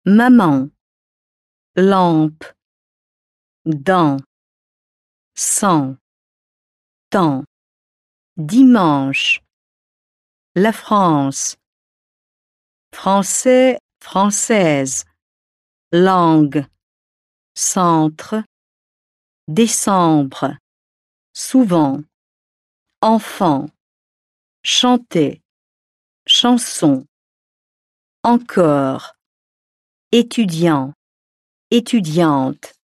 maman, lampe, dent, sang, temps, dimanche, la France, français, française, langue, centre, décembre, souvent, enfant, chanter, chanson, encore, étudiant, étudiante.